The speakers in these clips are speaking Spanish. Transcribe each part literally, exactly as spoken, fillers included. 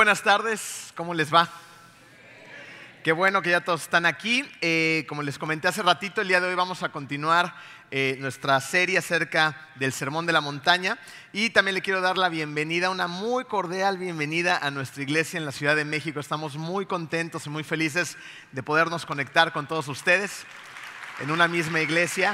buenas tardes, ¿cómo les va? Qué bueno que ya todos están aquí. Eh, como les comenté hace ratito, el día de hoy vamos a continuar eh, nuestra serie acerca del Sermón de la Montaña. Y también le quiero dar la bienvenida, una muy cordial bienvenida a nuestra iglesia en la Ciudad de México. Estamos muy contentos y muy felices de podernos conectar con todos ustedes en una misma iglesia.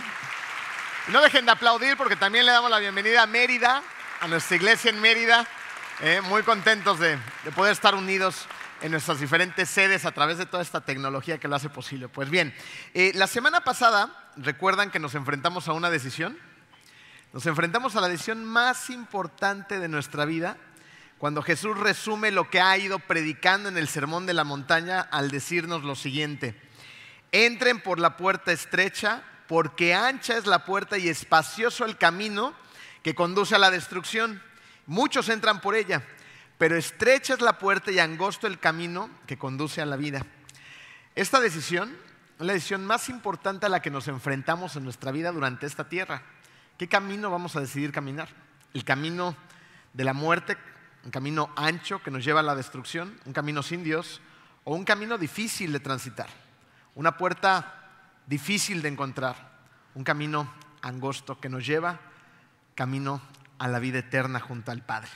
Y no dejen de aplaudir porque también le damos la bienvenida a Mérida, a nuestra iglesia en Mérida. Eh, muy contentos de, de poder estar unidos en nuestras diferentes sedes a través de toda esta tecnología que lo hace posible. Pues bien, eh, la semana pasada, ¿recuerdan que nos enfrentamos a una decisión? Nos enfrentamos a la decisión más importante de nuestra vida, cuando Jesús resume lo que ha ido predicando en el Sermón de la Montaña al decirnos lo siguiente: entren por la puerta estrecha, porque ancha es la puerta y espacioso el camino que conduce a la destrucción. Muchos entran por ella, pero estrecha es la puerta y angosto el camino que conduce a la vida. Esta decisión es la decisión más importante a la que nos enfrentamos en nuestra vida durante esta tierra. ¿Qué camino vamos a decidir caminar? ¿El camino de la muerte, un camino ancho que nos lleva a la destrucción, un camino sin Dios, o un camino difícil de transitar, una puerta difícil de encontrar, un camino angosto que nos lleva camino a la vida eterna junto al Padre?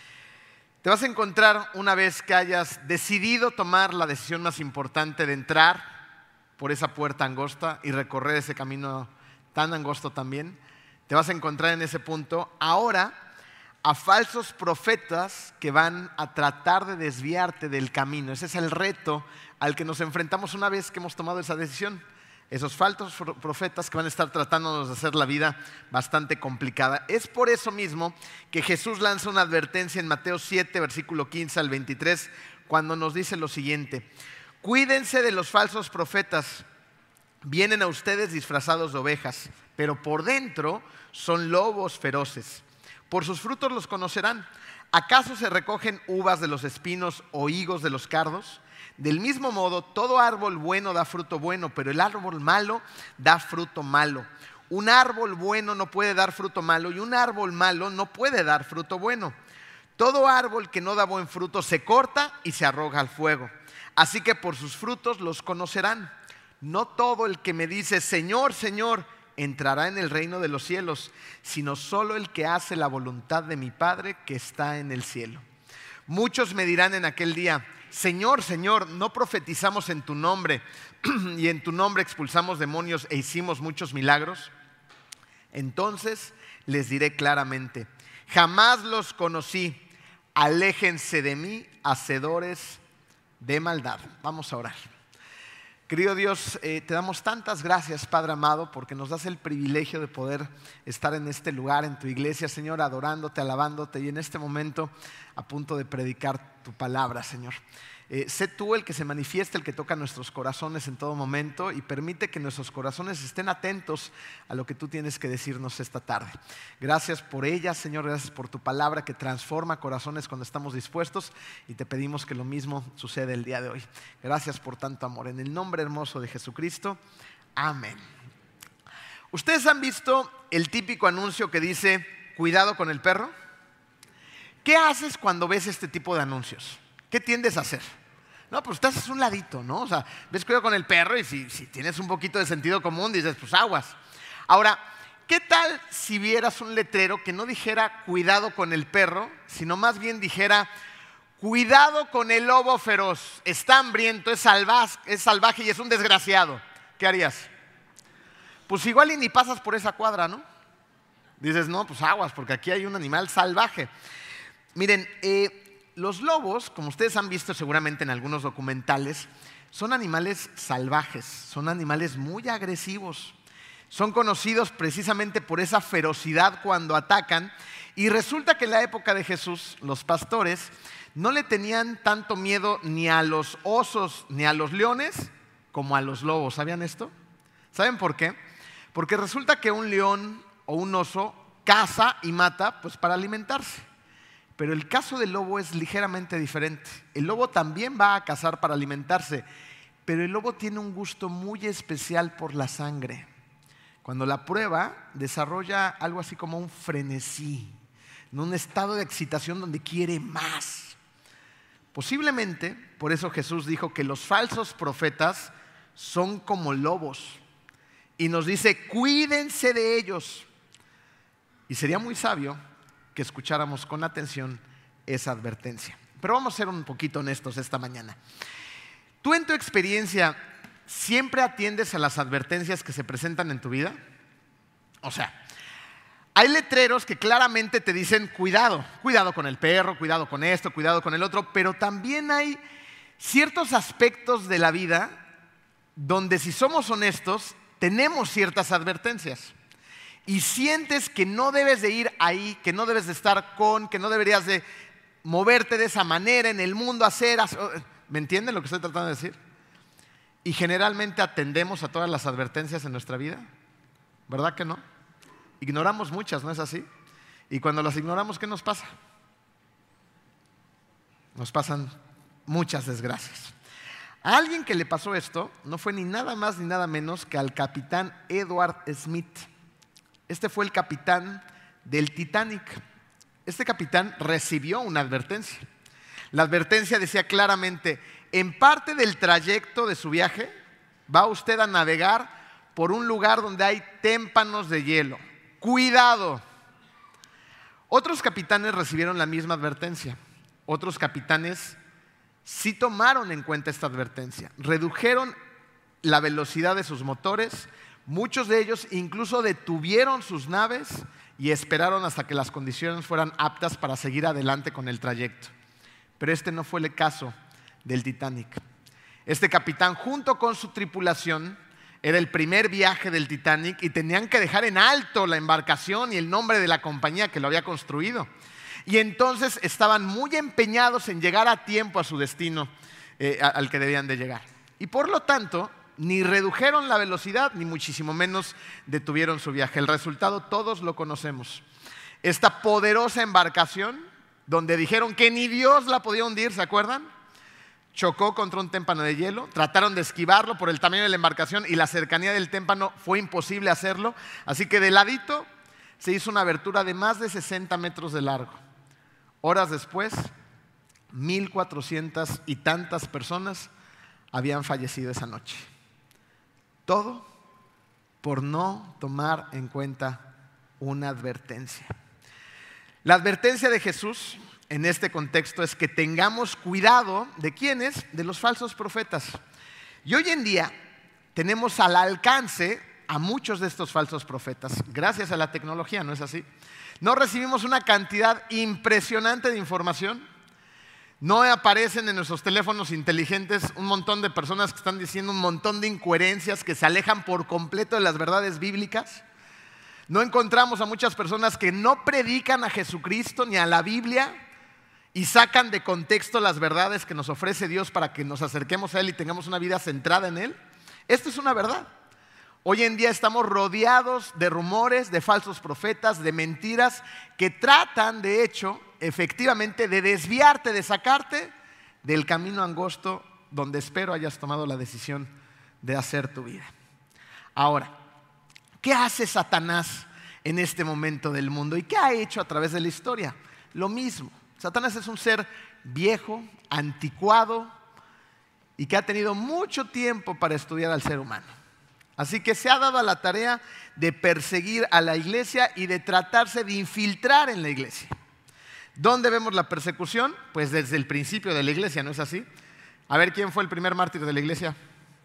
Te vas a encontrar, una vez que hayas decidido tomar la decisión más importante de entrar por esa puerta angosta y recorrer ese camino tan angosto también, te vas a encontrar en ese punto ahora a falsos profetas que van a tratar de desviarte del camino. Ese es el reto al que nos enfrentamos una vez que hemos tomado esa decisión. Esos falsos profetas que van a estar tratándonos de hacer la vida bastante complicada. Es por eso mismo que Jesús lanza una advertencia en Mateo siete, versículo quince al veintitrés, cuando nos dice lo siguiente: cuídense de los falsos profetas, vienen a ustedes disfrazados de ovejas, pero por dentro son lobos feroces. Por sus frutos los conocerán. ¿Acaso se recogen uvas de los espinos o higos de los cardos? Del mismo modo, todo árbol bueno da fruto bueno, pero el árbol malo da fruto malo. Un árbol bueno no puede dar fruto malo y un árbol malo no puede dar fruto bueno. Todo árbol que no da buen fruto se corta y se arroja al fuego. Así que por sus frutos los conocerán. No todo el que me dice Señor, Señor, entrará en el reino de los cielos, sino solo el que hace la voluntad de mi Padre que está en el cielo. Muchos me dirán en aquel día: Señor, Señor, ¿no profetizamos en tu nombre y en tu nombre expulsamos demonios e hicimos muchos milagros? Entonces les diré claramente: jamás los conocí, aléjense de mí, hacedores de maldad. Vamos a orar. Querido Dios, eh, te damos tantas gracias, Padre amado, porque nos das el privilegio de poder estar en este lugar, en tu iglesia, Señor, adorándote, alabándote y en este momento a punto de predicar tu palabra, Señor. Eh, sé tú el que se manifiesta, el que toca nuestros corazones en todo momento y permite que nuestros corazones estén atentos a lo que tú tienes que decirnos esta tarde. Gracias por ella, Señor, gracias por tu palabra que transforma corazones cuando estamos dispuestos y te pedimos que lo mismo suceda el día de hoy. Gracias por tanto amor. En el nombre hermoso de Jesucristo, amén. ¿Ustedes han visto el típico anuncio que dice cuidado con el perro? ¿Qué haces cuando ves este tipo de anuncios? ¿Qué tiendes a hacer? No, pues te haces un ladito, ¿no? O sea, ves cuidado con el perro y si, si tienes un poquito de sentido común dices, pues aguas. Ahora, ¿qué tal si vieras un letrero que no dijera cuidado con el perro, sino más bien dijera cuidado con el lobo feroz? Está hambriento, es salvaje, es salvaje y es un desgraciado. ¿Qué harías? Pues igual y ni pasas por esa cuadra, ¿no? Dices, no, pues aguas, porque aquí hay un animal salvaje. Miren, eh, los lobos, como ustedes han visto seguramente en algunos documentales, son animales salvajes, son animales muy agresivos. Son conocidos precisamente por esa ferocidad cuando atacan. Y resulta que en la época de Jesús, los pastores no le tenían tanto miedo ni a los osos ni a los leones como a los lobos. ¿Sabían esto? ¿Saben por qué? Porque resulta que un león o un oso caza y mata pues para alimentarse. Pero el caso del lobo es ligeramente diferente. El lobo también va a cazar para alimentarse, pero el lobo tiene un gusto muy especial por la sangre. Cuando la prueba, desarrolla algo así como un frenesí, un estado de excitación donde quiere más. Posiblemente, por eso Jesús dijo que los falsos profetas son como lobos. Y nos dice, cuídense de ellos. Y sería muy sabio que escucháramos con atención esa advertencia. Pero vamos a ser un poquito honestos esta mañana. ¿Tú en tu experiencia siempre atiendes a las advertencias que se presentan en tu vida? O sea, hay letreros que claramente te dicen cuidado, cuidado con el perro, cuidado con esto, cuidado con el otro, pero también hay ciertos aspectos de la vida donde, si somos honestos, tenemos ciertas advertencias y sientes que no debes de ir ahí, que no debes de estar con, que no deberías de moverte de esa manera en el mundo, hacer, hacer ¿me entienden lo que estoy tratando de decir? Y generalmente atendemos a todas las advertencias en nuestra vida, ¿verdad que no? Ignoramos muchas, ¿no es así? Y cuando las ignoramos, ¿qué nos pasa? Nos pasan muchas desgracias. A alguien que le pasó esto no fue ni nada más ni nada menos que al capitán Edward Smith. Este fue el capitán del Titanic. Este capitán recibió una advertencia. La advertencia decía claramente, en parte del trayecto de su viaje va usted a navegar por un lugar donde hay témpanos de hielo. Cuidado. Otros capitanes recibieron la misma advertencia. Otros capitanes sí tomaron en cuenta esta advertencia. Redujeron la velocidad de sus motores. Muchos de ellos incluso detuvieron sus naves y esperaron hasta que las condiciones fueran aptas para seguir adelante con el trayecto. Pero este no fue el caso del Titanic. Este capitán, junto con su tripulación, era el primer viaje del Titanic y tenían que dejar en alto la embarcación y el nombre de la compañía que lo había construido. Y entonces estaban muy empeñados en llegar a tiempo a su destino eh, al que debían de llegar. Y por lo tanto, ni redujeron la velocidad, ni muchísimo menos detuvieron su viaje. El resultado todos lo conocemos. Esta poderosa embarcación, donde dijeron que ni Dios la podía hundir, ¿se acuerdan? Chocó contra un témpano de hielo, trataron de esquivarlo por el tamaño de la embarcación y la cercanía del témpano fue imposible hacerlo, así que de ladito se hizo una abertura de más de sesenta metros de largo. Horas después, mil cuatrocientas y tantas personas habían fallecido esa noche. Todo por no tomar en cuenta una advertencia. La advertencia de Jesús en este contexto es que tengamos cuidado de quiénes, de los falsos profetas. Y hoy en día tenemos al alcance a muchos de estos falsos profetas, gracias a la tecnología, ¿no es así? No recibimos una cantidad impresionante de información. No aparecen en nuestros teléfonos inteligentes un montón de personas que están diciendo un montón de incoherencias que se alejan por completo de las verdades bíblicas. No encontramos a muchas personas que no predican a Jesucristo ni a la Biblia y sacan de contexto las verdades que nos ofrece Dios para que nos acerquemos a Él y tengamos una vida centrada en Él. Esto es una verdad. Hoy en día estamos rodeados de rumores, de falsos profetas, de mentiras que tratan, de hecho, efectivamente, de desviarte, de sacarte del camino angosto donde espero hayas tomado la decisión de hacer tu vida. Ahora, ¿qué hace Satanás en este momento del mundo? ¿Y qué ha hecho a través de la historia? Lo mismo. Satanás es un ser viejo, anticuado y que ha tenido mucho tiempo para estudiar al ser humano. Así que se ha dado a la tarea de perseguir a la iglesia y de tratarse de infiltrar en la iglesia. ¿Dónde vemos la persecución? Pues desde el principio de la iglesia, ¿no es así? A ver, ¿quién fue el primer mártir de la iglesia?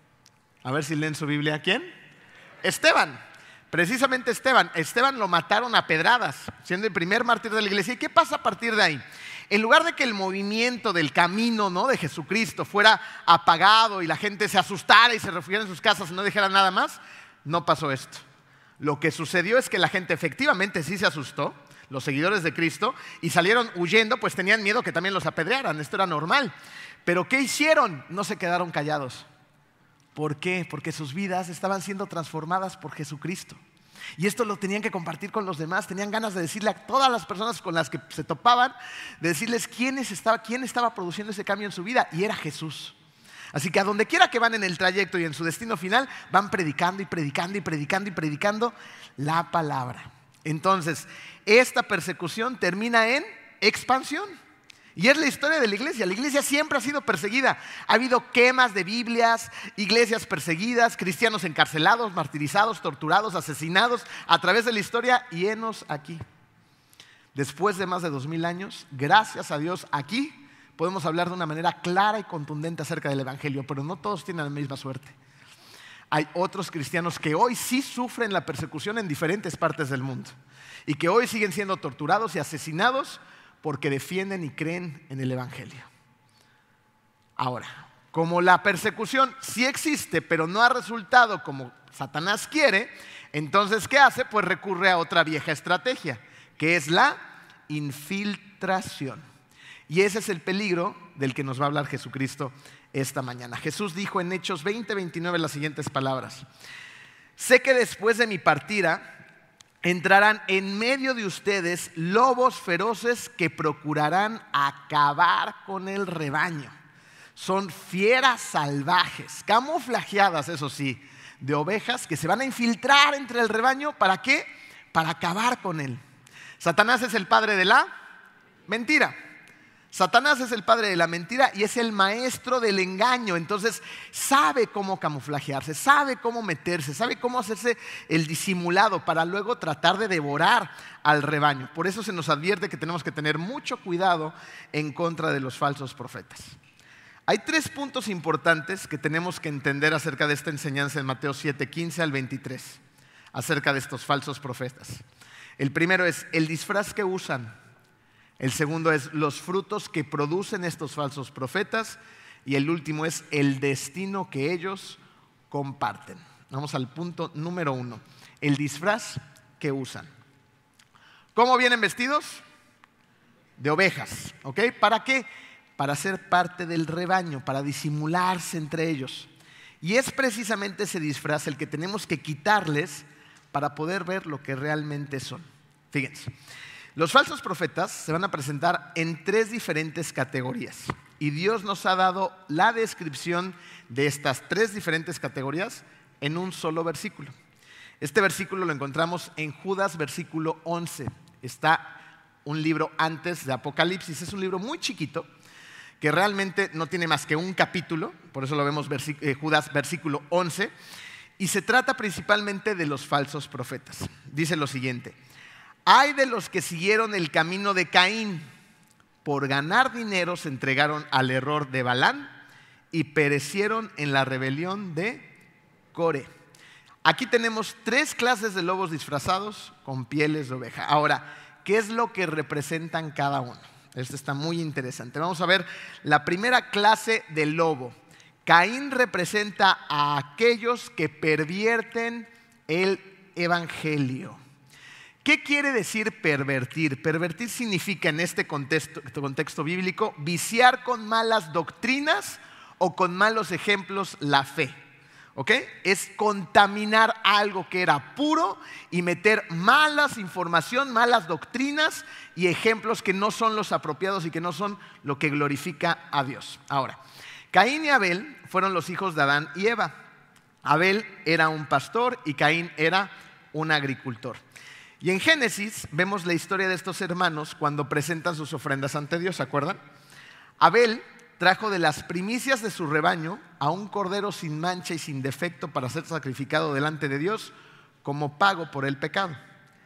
A ver si leen su Biblia. ¿Quién? Esteban. Precisamente Esteban. Esteban lo mataron a pedradas, siendo el primer mártir de la iglesia. ¿Y qué pasa a partir de ahí? En lugar de que el movimiento del camino, ¿no?, de Jesucristo fuera apagado y la gente se asustara y se refugiara en sus casas y no dijera nada más, no pasó esto. Lo que sucedió es que la gente efectivamente sí se asustó, los seguidores de Cristo, y salieron huyendo, pues tenían miedo que también los apedrearan. Esto era normal. Pero ¿qué hicieron? No se quedaron callados. ¿Por qué? Porque sus vidas estaban siendo transformadas por Jesucristo. Y esto lo tenían que compartir con los demás. Tenían ganas de decirle a todas las personas con las que se topaban, de decirles quién estaba, quién estaba produciendo ese cambio en su vida. Y era Jesús. Así que a donde quiera que van en el trayecto y en su destino final, van predicando y predicando y predicando y predicando la palabra. Entonces, esta persecución termina en expansión. Y es la historia de la iglesia. La iglesia siempre ha sido perseguida. Ha habido quemas de Biblias, iglesias perseguidas, cristianos encarcelados, martirizados, torturados, asesinados a través de la historia, y henos aquí. Después de más de dos mil años, gracias a Dios, aquí podemos hablar de una manera clara y contundente acerca del evangelio, pero no todos tienen la misma suerte. Hay otros cristianos que hoy sí sufren la persecución en diferentes partes del mundo y que hoy siguen siendo torturados y asesinados porque defienden y creen en el evangelio. Ahora, como la persecución sí existe, pero no ha resultado como Satanás quiere, entonces ¿qué hace? Pues recurre a otra vieja estrategia, que es la infiltración. Y ese es el peligro del que nos va a hablar Jesucristo esta mañana. Jesús dijo en Hechos veinte, veintinueve las siguientes palabras: sé que después de mi partida entrarán en medio de ustedes lobos feroces que procurarán acabar con el rebaño. Son fieras salvajes, camuflajeadas, eso sí, de ovejas que se van a infiltrar entre el rebaño. ¿Para qué? Para acabar con él. Satanás es el padre de la mentira. Satanás es el padre de la mentira y es el maestro del engaño. Entonces sabe cómo camuflajearse, sabe cómo meterse, sabe cómo hacerse el disimulado para luego tratar de devorar al rebaño. Por eso se nos advierte que tenemos que tener mucho cuidado en contra de los falsos profetas. Hay tres puntos importantes que tenemos que entender acerca de esta enseñanza en Mateo siete, quince al veintitrés, acerca de estos falsos profetas. El primero es el disfraz que usan. El segundo es los frutos que producen estos falsos profetas. Y el último es el destino que ellos comparten. Vamos al punto número uno. El disfraz que usan. ¿Cómo vienen vestidos? De ovejas. ¿Ok? ¿Para qué? Para ser parte del rebaño, para disimularse entre ellos. Y es precisamente ese disfraz el que tenemos que quitarles para poder ver lo que realmente son. Fíjense. Los falsos profetas se van a presentar en tres diferentes categorías y Dios nos ha dado la descripción de estas tres diferentes categorías en un solo versículo. Este versículo lo encontramos en Judas, versículo once. Está un libro antes de Apocalipsis. Es un libro muy chiquito que realmente no tiene más que un capítulo, por eso lo vemos eh, Judas, versículo once, y se trata principalmente de los falsos profetas. Dice lo siguiente: ay de los que siguieron el camino de Caín, por ganar dinero se entregaron al error de Balán y perecieron en la rebelión de Coré. Aquí tenemos tres clases de lobos disfrazados con pieles de oveja. Ahora, ¿qué es lo que representan cada uno? Esto está muy interesante. Vamos a ver la primera clase de lobo. Caín representa a aquellos que pervierten el evangelio. ¿Qué quiere decir pervertir? Pervertir significa en este contexto, contexto bíblico viciar con malas doctrinas o con malos ejemplos la fe. ¿Ok? Es contaminar algo que era puro y meter malas información, malas doctrinas y ejemplos que no son los apropiados y que no son lo que glorifica a Dios. Ahora, Caín y Abel fueron los hijos de Adán y Eva. Abel era un pastor y Caín era un agricultor. Y en Génesis vemos la historia de estos hermanos cuando presentan sus ofrendas ante Dios, ¿se acuerdan? Abel trajo de las primicias de su rebaño a un cordero sin mancha y sin defecto para ser sacrificado delante de Dios como pago por el pecado.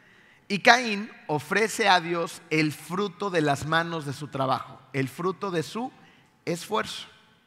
Y Caín ofrece a Dios el fruto de las manos de su trabajo, el fruto de su esfuerzo.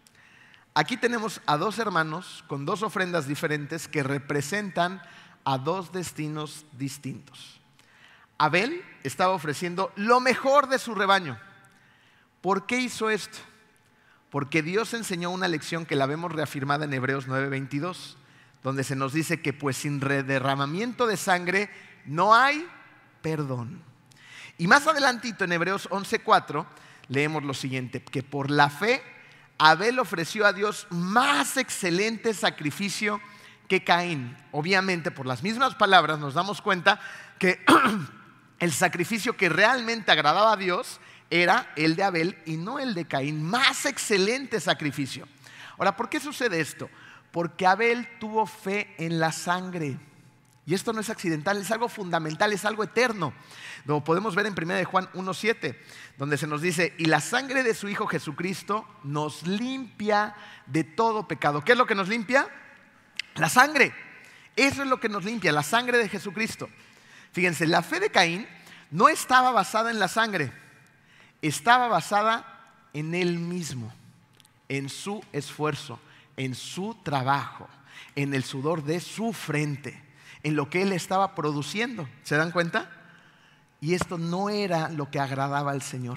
Aquí tenemos a dos hermanos con dos ofrendas diferentes que representan a dos destinos distintos. Abel estaba ofreciendo lo mejor de su rebaño. ¿Por qué hizo esto? Porque Dios enseñó una lección que la vemos reafirmada en Hebreos nueve veintidós, donde se nos dice que pues sin derramamiento de sangre no hay perdón. Y más adelantito en Hebreos once cuatro leemos lo siguiente: que por la fe Abel ofreció a Dios más excelente sacrificio que Caín. Obviamente por las mismas palabras nos damos cuenta que el sacrificio que realmente agradaba a Dios era el de Abel y no el de Caín. Más excelente sacrificio. Ahora, ¿por qué sucede esto? Porque Abel tuvo fe en la sangre Y esto no es accidental, es algo fundamental, es algo eterno. Lo podemos ver en primera de Juan uno siete, donde se nos dice, y la sangre de su Hijo Jesucristo nos limpia de todo pecado. ¿Qué es lo que nos limpia? La sangre. Eso es lo que nos limpia, la sangre de Jesucristo. Fíjense, la fe de Caín no estaba basada en la sangre, estaba basada en él mismo, en su esfuerzo, en su trabajo, en el sudor de su frente, en lo que él estaba produciendo. ¿Se dan cuenta? Y esto no era lo que agradaba al Señor.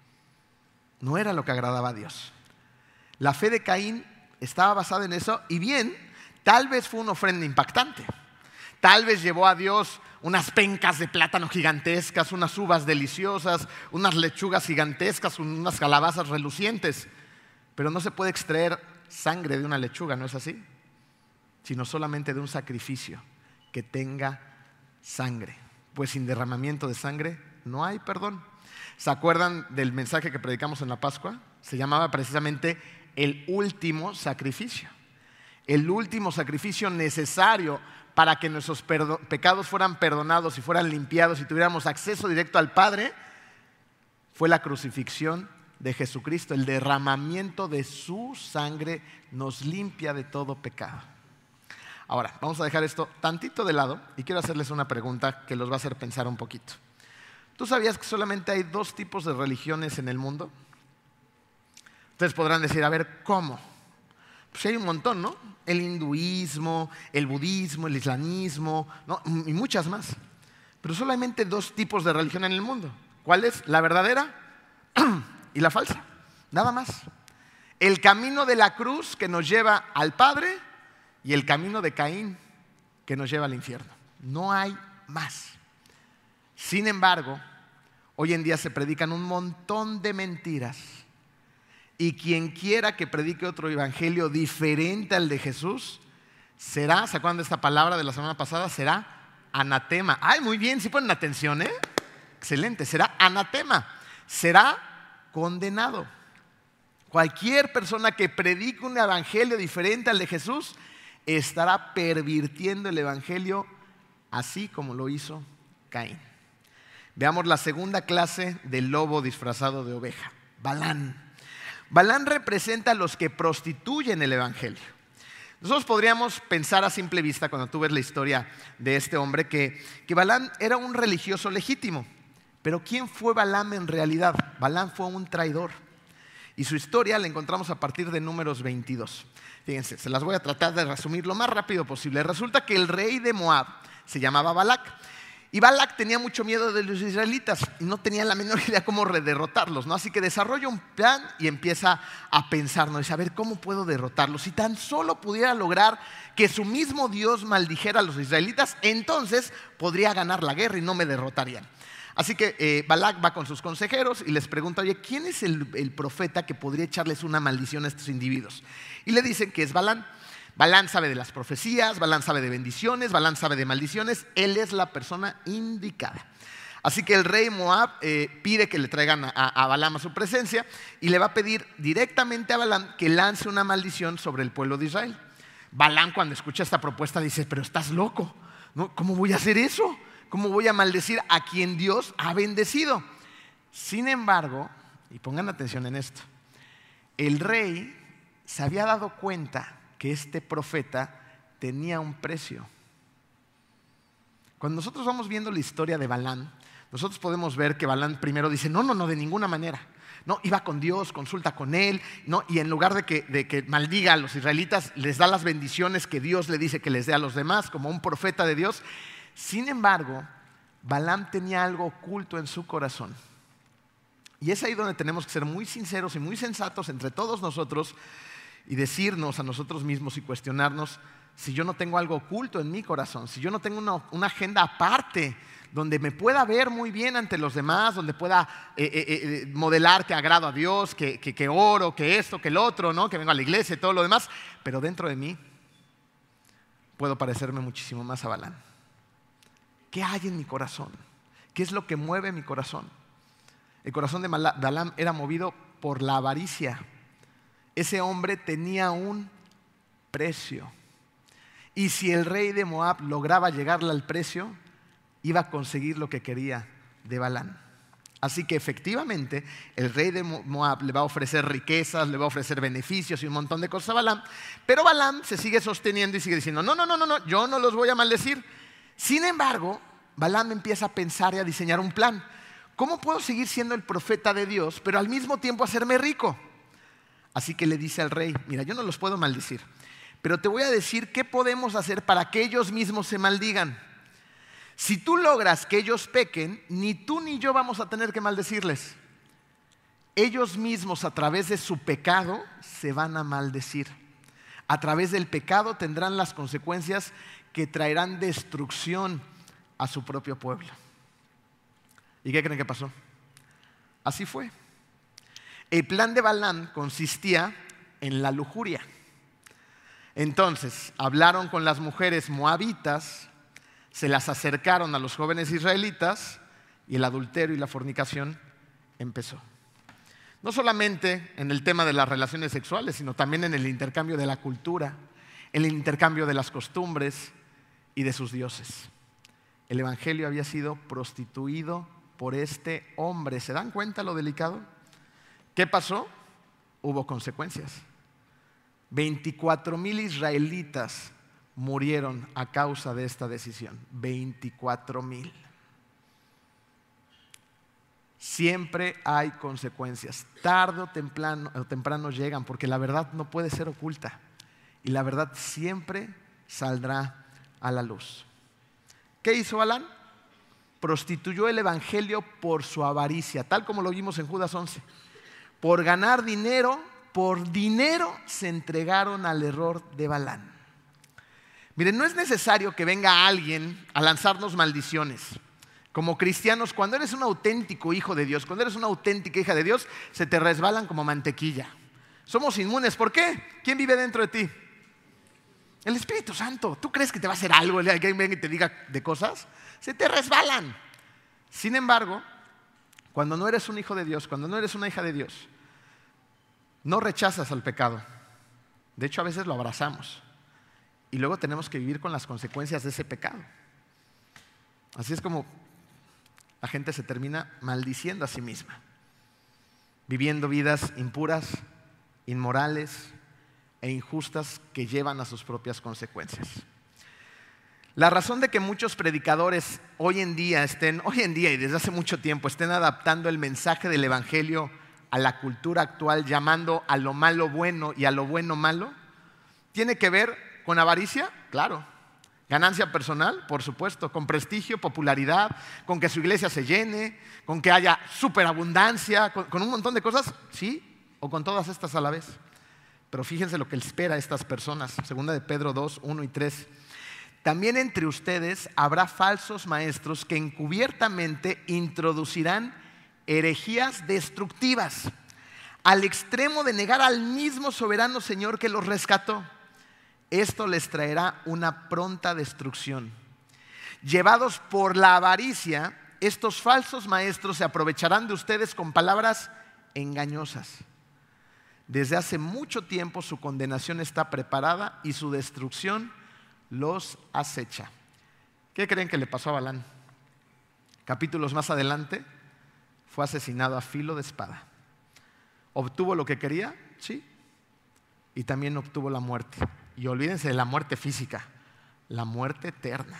No era lo que agradaba a Dios. La fe de Caín estaba basada en eso, y bien, tal vez fue una ofrenda impactante. Tal vez llevó a Dios unas pencas de plátano gigantescas, unas uvas deliciosas, unas lechugas gigantescas, unas calabazas relucientes. Pero no se puede extraer sangre de una lechuga, ¿no es así? Sino solamente de un sacrificio que tenga sangre. Pues sin derramamiento de sangre no hay perdón. ¿Se acuerdan del mensaje que predicamos en la Pascua? Se llamaba precisamente el último sacrificio. El último sacrificio necesario para que nuestros pecados fueran perdonados y fueran limpiados y tuviéramos acceso directo al Padre, fue la crucifixión de Jesucristo. El derramamiento de su sangre nos limpia de todo pecado. Ahora, vamos a dejar esto tantito de lado y quiero hacerles una pregunta que los va a hacer pensar un poquito. ¿Tú sabías que solamente hay dos tipos de religiones en el mundo? Ustedes podrán decir, a ver, ¿cómo? Pues hay un montón, ¿no? El hinduismo, el budismo, el islamismo, ¿no? Y muchas más. Pero solamente dos tipos de religión en el mundo. ¿Cuál es? La verdadera y la falsa. Nada más. El camino de la cruz que nos lleva al Padre y el camino de Caín que nos lleva al infierno. No hay más. Sin embargo, hoy en día se predican un montón de mentiras. Y quien quiera que predique otro evangelio diferente al de Jesús, será, ¿se acuerdan de esta palabra de la semana pasada? Será anatema. Ay, muy bien, sí ponen atención, ¿eh? Excelente, será anatema, será condenado. Cualquier persona que predique un evangelio diferente al de Jesús estará pervirtiendo el evangelio así como lo hizo Caín. Veamos la segunda clase del lobo disfrazado de oveja, Balán. Balán representa a los que prostituyen el evangelio. Nosotros podríamos pensar a simple vista, cuando tú ves la historia de este hombre, que, que Balán era un religioso legítimo. Pero ¿quién fue Balaam en realidad? Balán fue un traidor. Y su historia la encontramos a partir de Números veintidós. Fíjense, se las voy a tratar de resumir lo más rápido posible. Resulta que el rey de Moab se llamaba Balac. Y Balac tenía mucho miedo de los israelitas y no tenía la menor idea cómo derrotarlos, ¿no? Así que desarrolla un plan y empieza a pensar, ¿no? Dice, a ver, ¿cómo puedo derrotarlos? Si tan solo pudiera lograr que su mismo Dios maldijera a los israelitas, entonces podría ganar la guerra y no me derrotarían. Así que eh, Balac va con sus consejeros y les pregunta, oye, ¿quién es el, el profeta que podría echarles una maldición a estos individuos? Y le dicen que es Balán. Balán sabe de las profecías, Balán sabe de bendiciones, Balán sabe de maldiciones. Él es la persona indicada. Así que el rey Moab eh, pide que le traigan a, a Balaam a su presencia y le va a pedir directamente a Balaam que lance una maldición sobre el pueblo de Israel. Balaam, cuando escucha esta propuesta, dice, pero estás loco, ¿no? ¿Cómo voy a hacer eso? ¿Cómo voy a maldecir a quien Dios ha bendecido? Sin embargo, y pongan atención en esto, el rey se había dado cuenta que este profeta tenía un precio. Cuando nosotros vamos viendo la historia de Balán, nosotros podemos ver que Balán primero dice, no, no, no, de ninguna manera. No, iba con Dios, consulta con él, no, y en lugar de que, de que maldiga a los israelitas, les da las bendiciones que Dios le dice que les dé a los demás, como un profeta de Dios. Sin embargo, Balaam tenía algo oculto en su corazón. Y es ahí donde tenemos que ser muy sinceros y muy sensatos entre todos nosotros y decirnos a nosotros mismos y cuestionarnos si yo no tengo algo oculto en mi corazón, si yo no tengo una, una agenda aparte donde me pueda ver muy bien ante los demás, donde pueda eh, eh, eh, modelar que agrado a Dios, que, que, que oro, que esto, que el otro, ¿no? Que vengo a la iglesia y todo lo demás, pero dentro de mí puedo parecerme muchísimo más a Balaam. ¿Qué hay en mi corazón? ¿Qué es lo que mueve mi corazón? El corazón de Balaam era movido por la avaricia. Ese hombre tenía un precio. Y si el rey de Moab lograba llegarle al precio, iba a conseguir lo que quería de Balaam. Así que efectivamente el rey de Moab le va a ofrecer riquezas, le va a ofrecer beneficios y un montón de cosas a Balaam. Pero Balaam se sigue sosteniendo y sigue diciendo, no, no, no, no, no, yo no los voy a maldecir. Sin embargo, Balaam empieza a pensar y a diseñar un plan. ¿Cómo puedo seguir siendo el profeta de Dios, pero al mismo tiempo hacerme rico? Así que le dice al rey, mira, yo no los puedo maldecir, pero te voy a decir qué podemos hacer para que ellos mismos se maldigan. Si tú logras que ellos pequen, ni tú ni yo vamos a tener que maldecirles. Ellos mismos a través de su pecado se van a maldecir. A través del pecado tendrán las consecuencias que traerán destrucción a su propio pueblo. ¿Y qué creen que pasó? Así fue. El plan de Balaam consistía en la lujuria. Entonces, hablaron con las mujeres moabitas, se las acercaron a los jóvenes israelitas y el adulterio y la fornicación empezó. No solamente en el tema de las relaciones sexuales, sino también en el intercambio de la cultura, en el intercambio de las costumbres y de sus dioses. El evangelio había sido prostituido por este hombre. ¿Se dan cuenta lo delicado? ¿Qué pasó? Hubo consecuencias. veinticuatro mil israelitas murieron a causa de esta decisión. veinticuatro mil. Siempre hay consecuencias. Tarde o temprano, o temprano llegan, porque la verdad no puede ser oculta. Y la verdad siempre saldrá a la luz. ¿Qué hizo Balaam? Prostituyó el evangelio por su avaricia, tal como lo vimos en Judas once. Por ganar dinero, por dinero se entregaron al error de Balaam. Miren, no es necesario que venga alguien a lanzarnos maldiciones. Como cristianos, cuando eres un auténtico hijo de Dios, cuando eres una auténtica hija de Dios, se te resbalan como mantequilla. Somos inmunes. ¿Por qué? ¿Quién vive dentro de ti? El Espíritu Santo. ¿Tú crees que te va a hacer algo el día que alguien venga y te diga de cosas? Se te resbalan. Sin embargo, cuando no eres un hijo de Dios, cuando no eres una hija de Dios, no rechazas al pecado. De hecho, a veces lo abrazamos. Y luego tenemos que vivir con las consecuencias de ese pecado. Así es como la gente se termina maldiciendo a sí misma, viviendo vidas impuras, inmorales e injustas que llevan a sus propias consecuencias. La razón de que muchos predicadores hoy en día estén, hoy en día y desde hace mucho tiempo, estén adaptando el mensaje del evangelio a la cultura actual, llamando a lo malo bueno y a lo bueno malo, tiene que ver con avaricia, claro. Ganancia personal, por supuesto. Con prestigio, popularidad, con que su iglesia se llene, con que haya superabundancia, con, con un montón de cosas, sí, o con todas estas a la vez. Pero fíjense lo que espera a estas personas. Segunda de Pedro dos, uno y tres. También entre ustedes habrá falsos maestros que encubiertamente introducirán herejías destructivas, al extremo de negar al mismo soberano Señor que los rescató. Esto les traerá una pronta destrucción. Llevados por la avaricia, estos falsos maestros se aprovecharán de ustedes con palabras engañosas. Desde hace mucho tiempo su condenación está preparada y su destrucción los acecha. ¿Qué creen que le pasó a Balaam? Capítulos más adelante, fue asesinado a filo de espada. ¿Obtuvo lo que quería? Sí. Y también obtuvo la muerte. Y olvídense de la muerte física, la muerte eterna.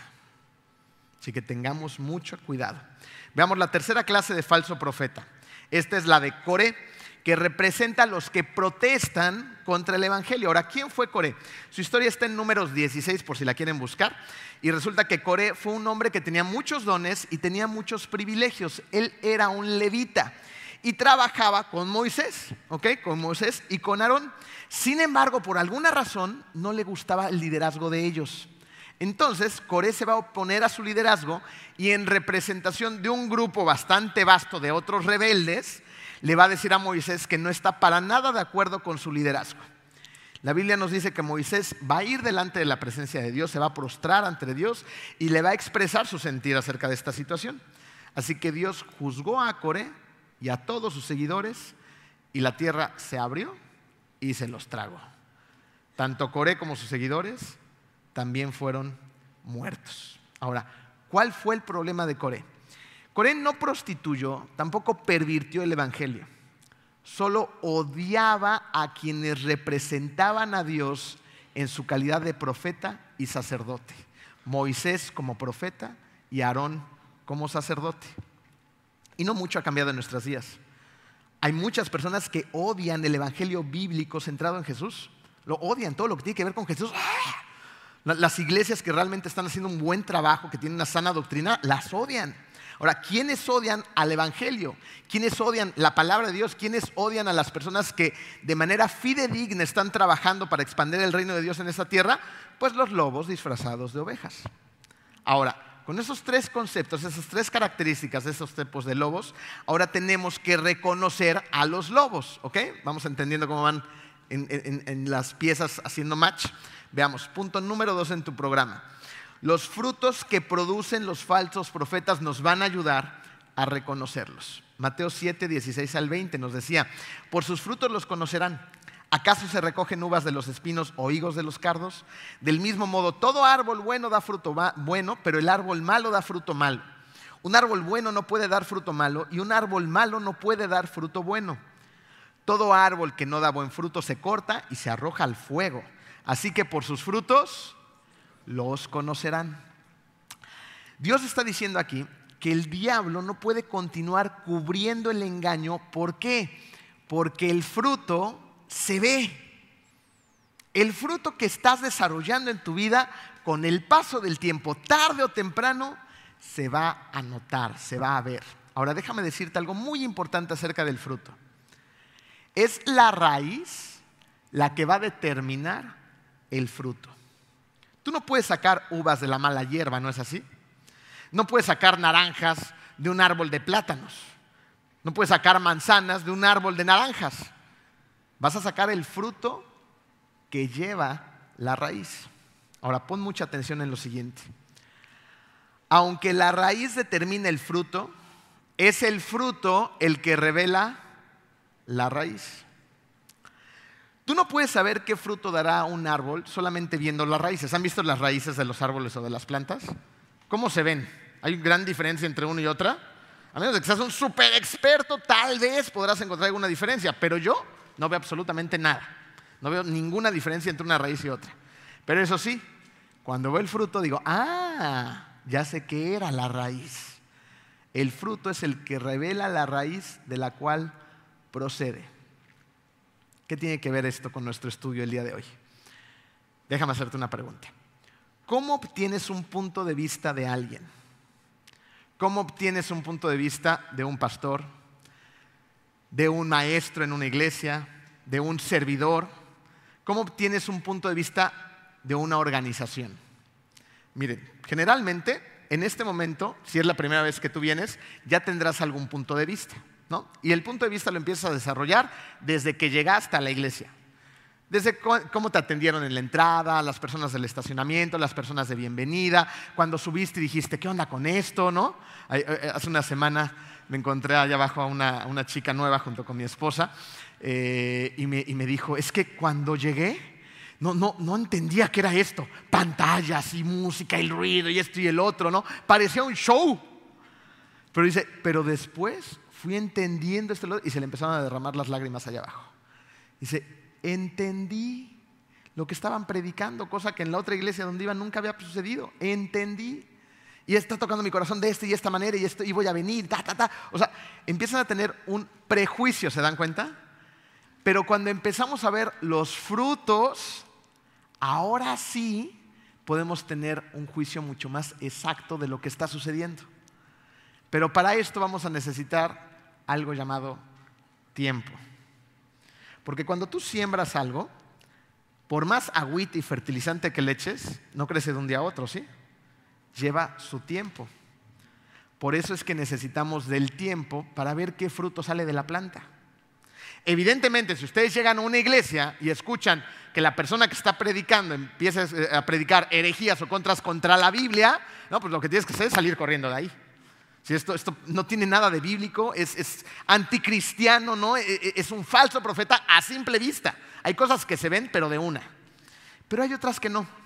Así que tengamos mucho cuidado. Veamos la tercera clase de falso profeta. Esta es la de Coré, que representa a los que protestan contra el evangelio. Ahora, ¿quién fue Coré? Su historia está en Números dieciséis, por si la quieren buscar. Y resulta que Coré fue un hombre que tenía muchos dones y tenía muchos privilegios. Él era un levita y trabajaba con Moisés, ¿ok? Con Moisés y con Aarón. Sin embargo, por alguna razón, no le gustaba el liderazgo de ellos. Entonces, Coré se va a oponer a su liderazgo y en representación de un grupo bastante vasto de otros rebeldes, le va a decir a Moisés que no está para nada de acuerdo con su liderazgo. La Biblia nos dice que Moisés va a ir delante de la presencia de Dios, se va a prostrar ante Dios y le va a expresar su sentir acerca de esta situación. Así que Dios juzgó a Coré y a todos sus seguidores y la tierra se abrió y se los tragó. Tanto Coré como sus seguidores también fueron muertos. Ahora, ¿cuál fue el problema de Coré? Coré no prostituyó, tampoco pervirtió el evangelio. Solo odiaba a quienes representaban a Dios en su calidad de profeta y sacerdote. Moisés como profeta y Aarón como sacerdote. Y no mucho ha cambiado en nuestros días. Hay muchas personas que odian el evangelio bíblico centrado en Jesús. Lo odian, todo lo que tiene que ver con Jesús. Las iglesias que realmente están haciendo un buen trabajo, que tienen una sana doctrina, las odian. Ahora, ¿quiénes odian al evangelio? ¿Quiénes odian la palabra de Dios? ¿Quiénes odian a las personas que de manera fidedigna están trabajando para expandir el reino de Dios en esta tierra? Pues los lobos disfrazados de ovejas. Ahora, con esos tres conceptos, esas tres características de esos tipos de lobos, ahora tenemos que reconocer a los lobos, ¿ok? Vamos entendiendo cómo van en, en, en las piezas haciendo match. Veamos, punto número dos en tu programa. Los frutos que producen los falsos profetas nos van a ayudar a reconocerlos. Mateo siete, dieciséis al veinte nos decía: por sus frutos los conocerán. ¿Acaso se recogen uvas de los espinos o higos de los cardos? Del mismo modo, todo árbol bueno da fruto bueno, pero el árbol malo da fruto malo. Un árbol bueno no puede dar fruto malo y un árbol malo no puede dar fruto bueno. Todo árbol que no da buen fruto se corta y se arroja al fuego. Así que por sus frutos los conocerán. Dios está diciendo aquí que el diablo no puede continuar cubriendo el engaño. ¿Por qué? Porque el fruto se ve. El fruto que estás desarrollando en tu vida, con el paso del tiempo, tarde o temprano, se va a notar, se va a ver. Ahora déjame decirte algo muy importante acerca del fruto. Es la raíz la que va a determinar el fruto. Tú no puedes sacar uvas de la mala hierba, ¿no es así? No puedes sacar naranjas de un árbol de plátanos. No puedes sacar manzanas de un árbol de naranjas. Vas a sacar el fruto que lleva la raíz. Ahora pon mucha atención en lo siguiente. Aunque la raíz determina el fruto, es el fruto el que revela la raíz. Tú no puedes saber qué fruto dará un árbol solamente viendo las raíces. ¿Han visto las raíces de los árboles o de las plantas? ¿Cómo se ven? ¿Hay gran diferencia entre una y otra? A menos de que seas un súper experto, tal vez podrás encontrar alguna diferencia, pero yo no veo absolutamente nada. No veo ninguna diferencia entre una raíz y otra. Pero eso sí, cuando veo el fruto digo, ah, ya sé qué era la raíz. El fruto es el que revela la raíz de la cual procede. ¿Qué tiene que ver esto con nuestro estudio el día de hoy? Déjame hacerte una pregunta. ¿Cómo obtienes un punto de vista de alguien? ¿Cómo obtienes un punto de vista de un pastor, de un maestro en una iglesia, de un servidor? ¿Cómo obtienes un punto de vista de una organización? Miren, generalmente en este momento, si es la primera vez que tú vienes, ya tendrás algún punto de vista, ¿no? Y el punto de vista lo empiezas a desarrollar desde que llegaste a la iglesia. Desde cómo te atendieron en la entrada, las personas del estacionamiento, las personas de bienvenida, cuando subiste y dijiste, ¿qué onda con esto? ¿No? Hace una semana me encontré allá abajo a una, a una chica nueva junto con mi esposa eh, y, me, y me dijo, es que cuando llegué no, no, no entendía qué era esto. Pantallas y música y el ruido y esto y el otro, ¿no? Parecía un show. Pero dice, pero después fui entendiendo esto y se le empezaron a derramar las lágrimas allá abajo. Dice, entendí lo que estaban predicando, cosa que en la otra iglesia donde iba nunca había sucedido. Entendí. Y está tocando mi corazón de esta y esta manera y, esto, y voy a venir, ta, ta, ta. O sea, empiezan a tener un prejuicio, ¿se dan cuenta? Pero cuando empezamos a ver los frutos, ahora sí podemos tener un juicio mucho más exacto de lo que está sucediendo. Pero para esto vamos a necesitar algo llamado tiempo. Porque cuando tú siembras algo, por más agüita y fertilizante que le eches, no crece de un día a otro, ¿sí? Lleva su tiempo. Por eso es que necesitamos del tiempo para ver qué fruto sale de la planta. Evidentemente, si ustedes llegan a una iglesia y escuchan que la persona que está predicando empieza a predicar herejías o contras contra la Biblia, no, pues lo que tienes que hacer es salir corriendo de ahí. Si esto, esto no tiene nada de bíblico, es, es anticristiano, ¿no? Es un falso profeta a simple vista. Hay cosas que se ven, pero de una. Pero hay otras que no.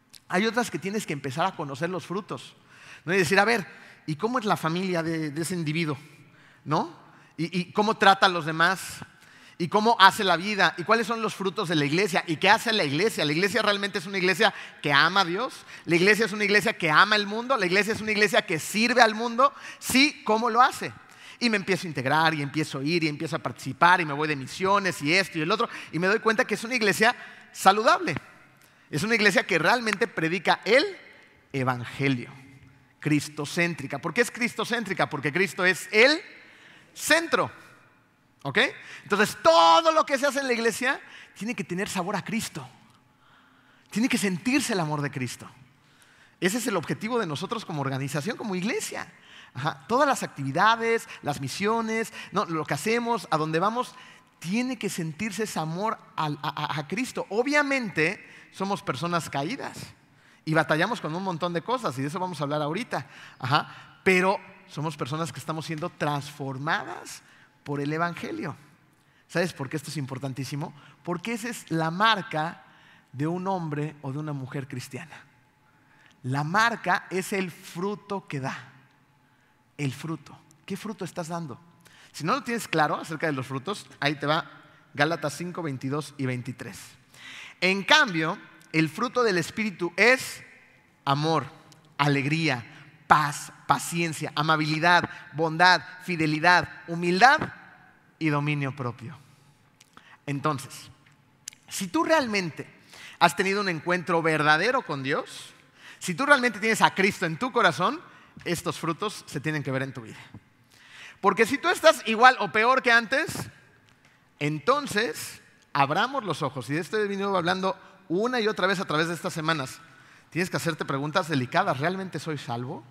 Hay otras que tienes que empezar a conocer los frutos, ¿no? Y decir, a ver, ¿y cómo es la familia de, de ese individuo? ¿No? ¿Y, y cómo trata a los demás? ¿Y cómo hace la vida? ¿Y cuáles son los frutos de la iglesia? ¿Y qué hace la iglesia? ¿La iglesia realmente es una iglesia que ama a Dios? ¿La iglesia es una iglesia que ama el mundo? ¿La iglesia es una iglesia que sirve al mundo? Sí, ¿cómo lo hace? Y me empiezo a integrar y empiezo a ir y empiezo a participar y me voy de misiones y esto y el otro. Y me doy cuenta que es una iglesia saludable. Es una iglesia que realmente predica el evangelio. Cristocéntrica. ¿Por qué es cristocéntrica? Porque Cristo es el centro. ¿Ok? Entonces todo lo que se hace en la iglesia tiene que tener sabor a Cristo. Tiene que sentirse el amor de Cristo. Ese es el objetivo de nosotros como organización, como iglesia. Ajá. Todas las actividades, las misiones, no, lo que hacemos, a donde vamos, tiene que sentirse ese amor a, a, a Cristo. Obviamente somos personas caídas y batallamos con un montón de cosas y de eso vamos a hablar ahorita. Ajá. Pero somos personas que estamos siendo transformadas por el evangelio. ¿Sabes por qué esto es importantísimo? Porque esa es la marca de un hombre o de una mujer cristiana. La marca es el fruto que da. El fruto. ¿Qué fruto estás dando? Si no lo tienes claro acerca de los frutos, ahí te va Gálatas cinco, veintidós y veintitrés. En cambio, el fruto del Espíritu es amor, alegría, paz, paciencia, amabilidad, bondad, fidelidad, humildad y dominio propio. Entonces, si tú realmente has tenido un encuentro verdadero con Dios, si tú realmente tienes a Cristo en tu corazón, estos frutos se tienen que ver en tu vida. Porque si tú estás igual o peor que antes, entonces abramos los ojos. Y de esto he venido hablando una y otra vez a través de estas semanas. Tienes que hacerte preguntas delicadas. ¿Realmente soy salvo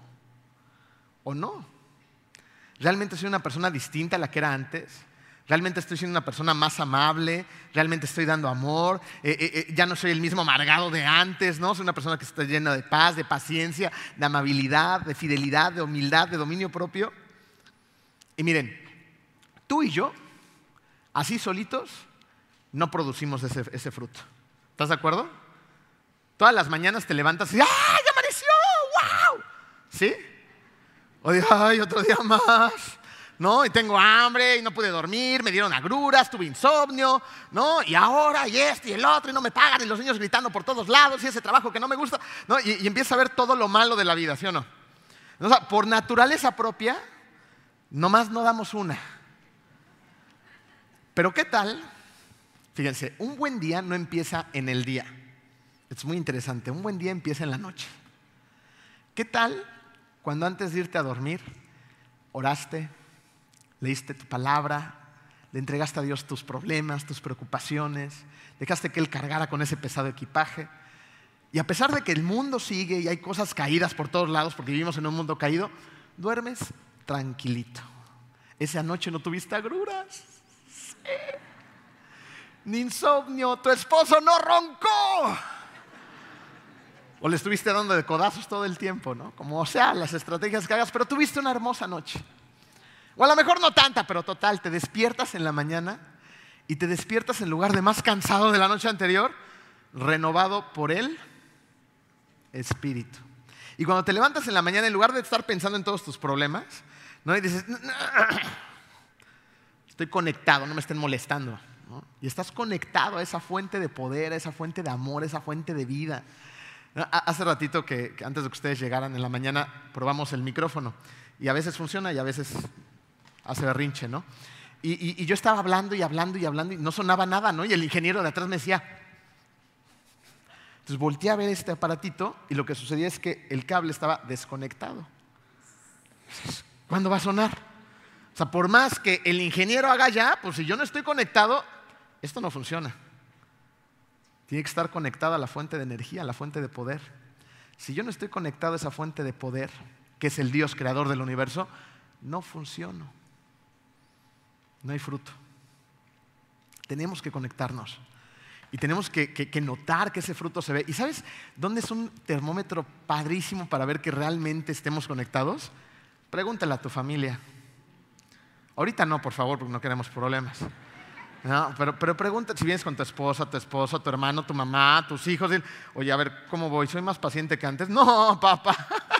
o no? ¿Realmente soy una persona distinta a la que era antes? ¿Realmente estoy siendo una persona más amable? ¿Realmente estoy dando amor? Eh, eh, eh, ya no soy el mismo amargado de antes, ¿no? Soy una persona que está llena de paz, de paciencia, de amabilidad, de fidelidad, de humildad, de dominio propio. Y miren, tú y yo, así solitos, no producimos ese, ese fruto. ¿Estás de acuerdo? Todas las mañanas te levantas y ¡ay, ya amaneció! ¡Wow! ¿Sí? O digo, ¡ay, otro día más! ¿No? Y tengo hambre y no pude dormir, me dieron agruras, tuve insomnio, ¿no? Y ahora, y esto y el otro, y no me pagan, y los niños gritando por todos lados, y ese trabajo que no me gusta, ¿no? Y, y empieza a ver todo lo malo de la vida, ¿sí o no? O sea, por naturaleza propia, nomás no damos una. Pero ¿qué tal? Fíjense, un buen día no empieza en el día. Es muy interesante, un buen día empieza en la noche. ¿Qué tal cuando antes de irte a dormir, oraste, leíste tu palabra, le entregaste a Dios tus problemas, tus preocupaciones, dejaste que Él cargara con ese pesado equipaje? Y a pesar de que el mundo sigue y hay cosas caídas por todos lados, porque vivimos en un mundo caído, duermes tranquilito. Esa noche no tuviste agruras, sí, ni insomnio, tu esposo no roncó. O le estuviste dando de codazos todo el tiempo, ¿no? Como sea, las estrategias que hagas, pero tuviste una hermosa noche. O a lo mejor no tanta, pero total, te despiertas en la mañana y te despiertas en lugar de más cansado de la noche anterior, renovado por el Espíritu. Y cuando te levantas en la mañana, en lugar de estar pensando en todos tus problemas, ¿no? Y dices, estoy conectado, no me estén molestando, ¿no? Y estás conectado a esa fuente de poder, a esa fuente de amor, a esa fuente de vida. Hace ratito que, que antes de que ustedes llegaran en la mañana probamos el micrófono y a veces funciona y a veces hace berrinche, ¿no? Y, y, y yo estaba hablando y hablando y hablando y no sonaba nada, ¿no? Y el ingeniero de atrás me decía. Entonces volteé a ver este aparatito y lo que sucedía es que el cable estaba desconectado. ¿Cuándo va a sonar? O sea, por más que el ingeniero haga ya, pues si yo no estoy conectado, esto no funciona. Tiene que estar conectada a la fuente de energía, a la fuente de poder. Si yo no estoy conectado a esa fuente de poder, que es el Dios creador del universo, no funciono. No hay fruto. Tenemos que conectarnos. Y tenemos que, que, que notar que ese fruto se ve. ¿Y sabes dónde es un termómetro padrísimo para ver que realmente estemos conectados? Pregúntale a tu familia. Ahorita no, por favor, porque no queremos problemas. No, pero, pero pregunta, si vienes con tu esposa, tu esposo, tu hermano, tu mamá, tus hijos, y, oye, a ver, ¿cómo voy? ¿Soy más paciente que antes? No, papá.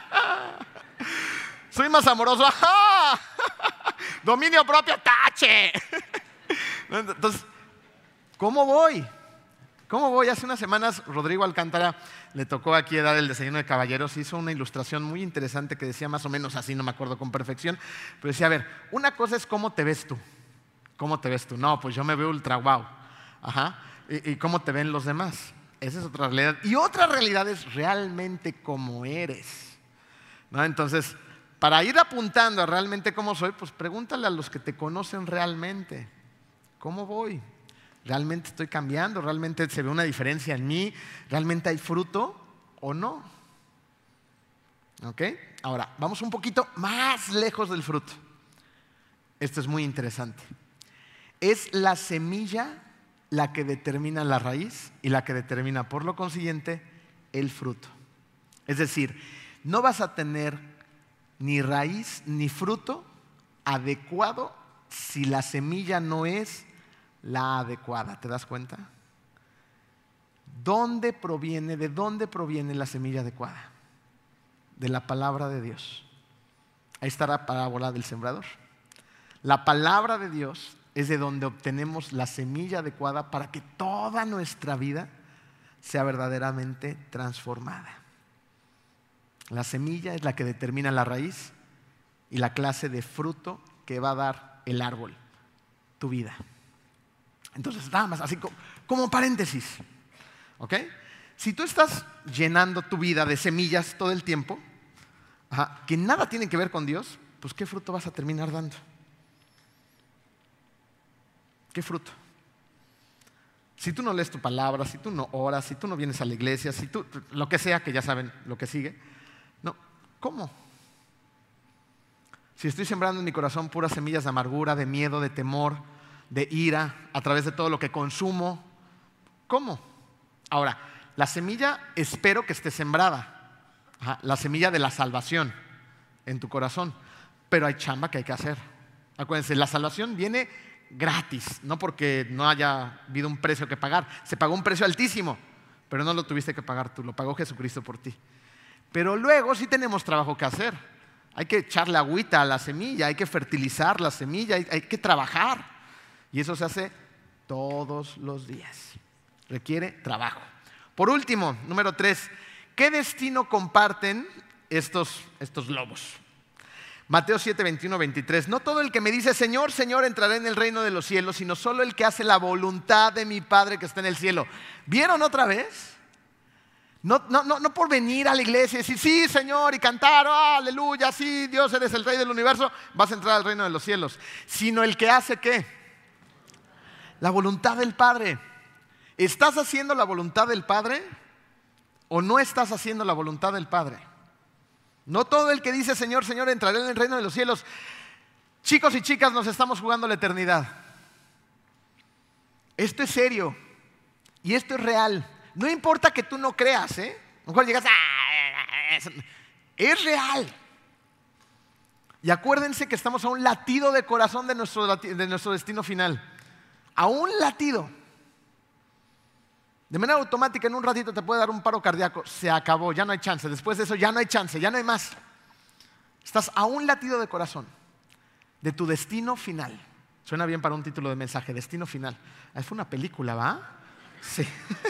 ¿Soy más amoroso? ¡Ajá! Dominio propio, tache. Entonces, ¿cómo voy? ¿Cómo voy? Hace unas semanas Rodrigo Alcántara le tocó aquí dar el desayuno de caballeros. Hizo una ilustración muy interesante que decía más o menos así, no me acuerdo con perfección, pero decía, a ver, una cosa es cómo te ves tú. ¿Cómo te ves tú? No, pues yo me veo ultra guau. Ajá. ¿Y, y cómo te ven los demás? Esa es otra realidad. Y otra realidad es realmente cómo eres, ¿no? Entonces, para ir apuntando a realmente cómo soy, pues pregúntale a los que te conocen realmente. ¿Cómo voy? ¿Realmente estoy cambiando? ¿Realmente se ve una diferencia en mí? ¿Realmente hay fruto o no? ¿Ok? Ahora, vamos un poquito más lejos del fruto. Esto es muy interesante. Es la semilla la que determina la raíz y la que determina, por lo consiguiente, el fruto. Es decir, no vas a tener ni raíz ni fruto adecuado si la semilla no es la adecuada. ¿Te das cuenta? ¿Dónde proviene, de dónde proviene la semilla adecuada? De la palabra de Dios. Ahí está la parábola del sembrador. La palabra de Dios es de donde obtenemos la semilla adecuada para que toda nuestra vida sea verdaderamente transformada. La semilla es la que determina la raíz y la clase de fruto que va a dar el árbol, tu vida. Entonces, nada más, así como, como paréntesis, ¿ok? Si tú estás llenando tu vida de semillas todo el tiempo, ajá, que nada tienen que ver con Dios, pues ¿qué fruto vas a terminar dando? ¿Qué fruto? Si tú no lees tu palabra, si tú no oras, si tú no vienes a la iglesia, si tú, lo que sea, que ya saben lo que sigue, no, ¿cómo? Si estoy sembrando en mi corazón puras semillas de amargura, de miedo, de temor, de ira, a través de todo lo que consumo, ¿cómo? Ahora, la semilla espero que esté sembrada, ajá, la semilla de la salvación en tu corazón, pero hay chamba que hay que hacer. Acuérdense, la salvación viene gratis, no porque no haya habido un precio que pagar. Se pagó un precio altísimo, pero no lo tuviste que pagar tú, lo pagó Jesucristo por ti. Pero luego sí tenemos trabajo que hacer. Hay que echarle agüita a la semilla, hay que fertilizar la semilla, hay, hay que trabajar. Y eso se hace todos los días. Requiere trabajo. Por último, número tres, ¿qué destino comparten estos, estos lobos? Mateo siete, veintiuno, veintitrés. No todo el que me dice Señor, Señor entrará en el reino de los cielos, sino solo el que hace la voluntad de mi Padre que está en el cielo. ¿Vieron otra vez? No, no, no, no por venir a la iglesia y decir sí Señor y cantar, oh, aleluya, sí Dios eres el rey del universo, vas a entrar al reino de los cielos. Sino el que hace ¿qué? La voluntad del Padre. ¿Estás haciendo la voluntad del Padre o no estás haciendo la voluntad del Padre? No todo el que dice Señor, Señor entrará en el reino de los cielos. Chicos y chicas, nos estamos jugando la eternidad. Esto es serio y esto es real. No importa que tú no creas, ¿eh? A lo mejor llegas, ¡ah! Es real. Y acuérdense que estamos a un latido de corazón de nuestro, de nuestro destino final. A un latido. De manera automática, en un ratito te puede dar un paro cardíaco. Se acabó, ya no hay chance. Después de eso ya no hay chance, ya no hay más. Estás a un latido de corazón de tu destino final. Suena bien para un título de mensaje, destino final. Ah, fue una película, ¿va? Sí.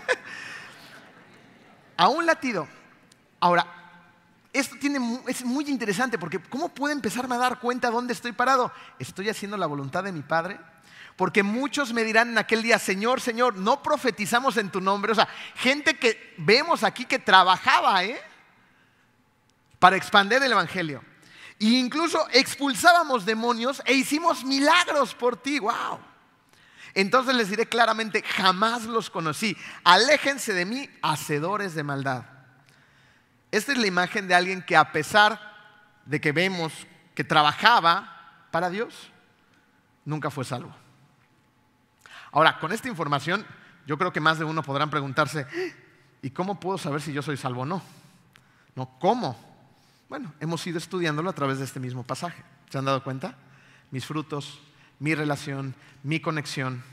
A un latido. Ahora, esto tiene, es muy interesante porque ¿cómo puedo empezarme a dar cuenta dónde estoy parado? ¿Estoy haciendo la voluntad de mi Padre? Porque muchos me dirán en aquel día, Señor, Señor, no profetizamos en tu nombre. O sea, gente que vemos aquí que trabajaba, ¿eh? Para expandir el evangelio. E incluso expulsábamos demonios e hicimos milagros por ti. ¡Wow! Entonces les diré claramente, jamás los conocí. Aléjense de mí, hacedores de maldad. Esta es la imagen de alguien que a pesar de que vemos que trabajaba para Dios, nunca fue salvo. Ahora, con esta información, yo creo que más de uno podrán preguntarse, ¿y cómo puedo saber si yo soy salvo o no? No, ¿cómo? Bueno, hemos ido estudiándolo a través de este mismo pasaje. ¿Se han dado cuenta? Mis frutos, mi relación, mi conexión.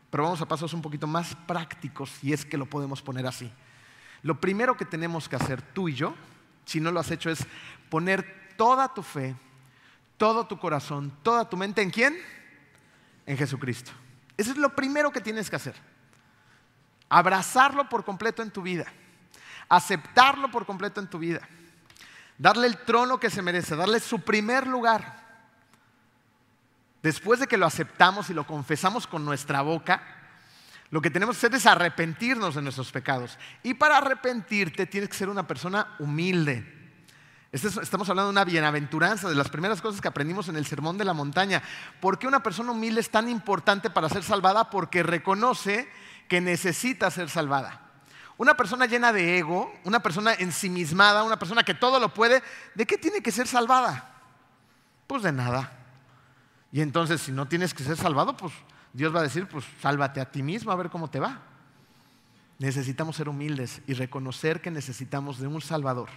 pero vamos a pasos un poquito más prácticos, si es que lo podemos poner así. Lo primero que tenemos que hacer tú y yo, si no lo has hecho, es poner toda tu fe, todo tu corazón, toda tu mente, ¿en quién? En Jesucristo. Eso es lo primero que tienes que hacer. Abrazarlo por completo en tu vida. Aceptarlo por completo en tu vida. Darle el trono que se merece, darle su primer lugar. Después de que lo aceptamos y lo confesamos con nuestra boca, lo que tenemos que hacer es arrepentirnos de nuestros pecados. Y para arrepentirte tienes que ser una persona humilde. Estamos hablando de una bienaventuranza, de las primeras cosas que aprendimos en el Sermón de la Montaña. ¿Por qué una persona humilde es tan importante para ser salvada? Porque reconoce que necesita ser salvada. Una persona llena de ego, una persona ensimismada, una persona que todo lo puede, ¿de qué tiene que ser salvada? Pues de nada. Y entonces, si no tienes que ser salvado, pues Dios va a decir, pues sálvate a ti mismo a ver cómo te va. Necesitamos ser humildes y reconocer que necesitamos de un Salvador.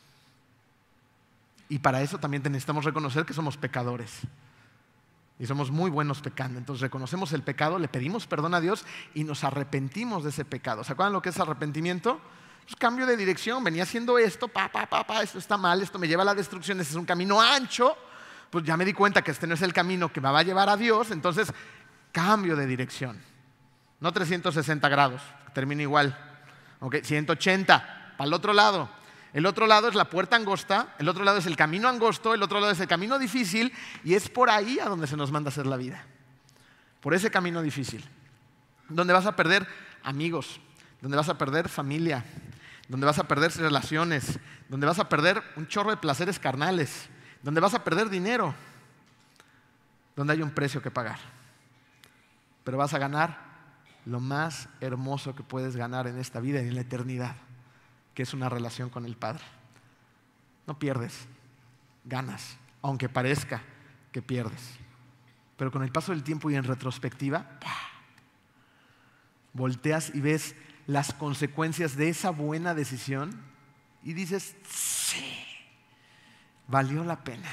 Y para eso también necesitamos reconocer que somos pecadores. Y somos muy buenos pecando. Entonces reconocemos el pecado, le pedimos perdón a Dios y nos arrepentimos de ese pecado. ¿Se acuerdan lo que es arrepentimiento? Pues cambio de dirección, venía haciendo esto, pa, pa, pa, pa, esto está mal, esto me lleva a la destrucción, ese es un camino ancho. Pues ya me di cuenta que este no es el camino que me va a llevar a Dios, entonces cambio de dirección. No trescientos sesenta grados, termina igual. Okay, ciento ochenta, para el otro lado. El otro lado es la puerta angosta, el otro lado es el camino angosto, el otro lado es el camino difícil, y es por ahí a donde se nos manda hacer la vida. Por ese camino difícil. Donde vas a perder amigos, donde vas a perder familia, donde vas a perder relaciones, donde vas a perder un chorro de placeres carnales, donde vas a perder dinero, donde hay un precio que pagar. Pero vas a ganar lo más hermoso que puedes ganar en esta vida y en la eternidad, que es una relación con el Padre. No pierdes, ganas, aunque parezca que pierdes. Pero con el paso del tiempo y en retrospectiva, ¡pah!, volteas y ves las consecuencias de esa buena decisión y dices, sí, valió la pena.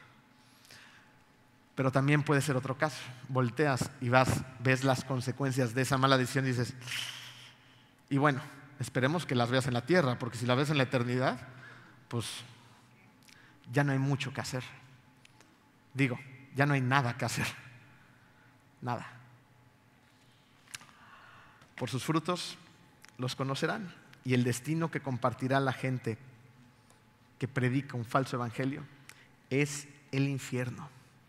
Pero también puede ser otro caso. Volteas y vas, ves las consecuencias de esa mala decisión y dices, y bueno, esperemos que las veas en la tierra, porque si las ves en la eternidad, pues ya no hay mucho que hacer. Digo, ya no hay nada que hacer. Nada. Por sus frutos los conocerán, y el destino que compartirá la gente que predica un falso evangelio es el infierno.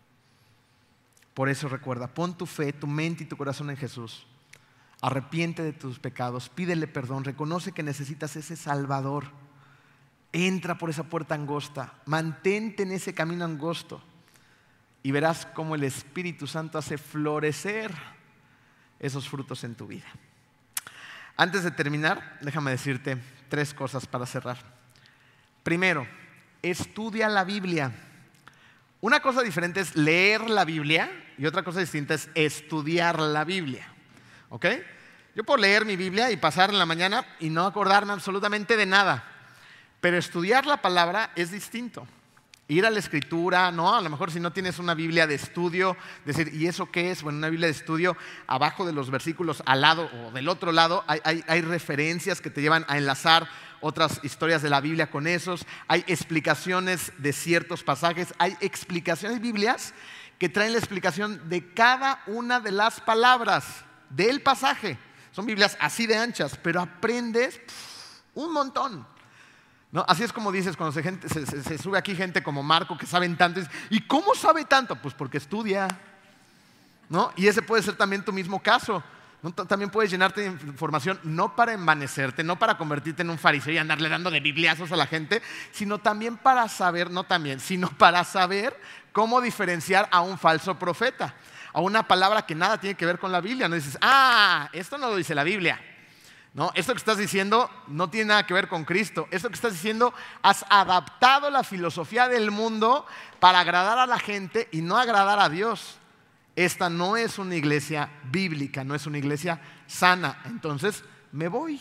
Por eso recuerda, pon tu fe, tu mente y tu corazón en Jesús. Arrepiente de tus pecados, pídele perdón, reconoce que necesitas ese Salvador. Entra por esa puerta angosta, mantente en ese camino angosto y verás cómo el Espíritu Santo hace florecer esos frutos en tu vida. Antes de terminar, déjame decirte tres cosas para cerrar. Primero, estudia la Biblia. Una cosa diferente es leer la Biblia y otra cosa distinta es estudiar la Biblia. ¿Ok? Yo puedo leer mi Biblia y pasar en la mañana y no acordarme absolutamente de nada. Pero estudiar la palabra es distinto. Ir a la escritura, ¿no? A lo mejor si no tienes una Biblia de estudio, decir, ¿y eso qué es? Bueno, una Biblia de estudio, abajo de los versículos, al lado o del otro lado, hay, hay, hay referencias que te llevan a enlazar otras historias de la Biblia con esos. Hay explicaciones de ciertos pasajes, hay explicaciones, hay Biblias que traen la explicación de cada una de las palabras del pasaje. Son Biblias así de anchas, pero aprendes pff, un montón. ¿No? Así es como dices cuando se, gente, se, se, se sube aquí gente como Marco que saben tanto. ¿Y cómo sabe tanto? Pues porque estudia, ¿no? Y ese puede ser también tu mismo caso, ¿no? También puedes llenarte de información no para envanecerte, no para convertirte en un fariseo y andarle dando de bibliazos a la gente, sino también para saber, no también, sino para saber cómo diferenciar a un falso profeta, a una palabra que nada tiene que ver con la Biblia. No dices, ah, esto no lo dice la Biblia. No, esto que estás diciendo no tiene nada que ver con Cristo. Esto que estás diciendo, has adaptado la filosofía del mundo para agradar a la gente y no agradar a Dios. Esta no es una iglesia bíblica, no es una iglesia sana. Entonces, me voy.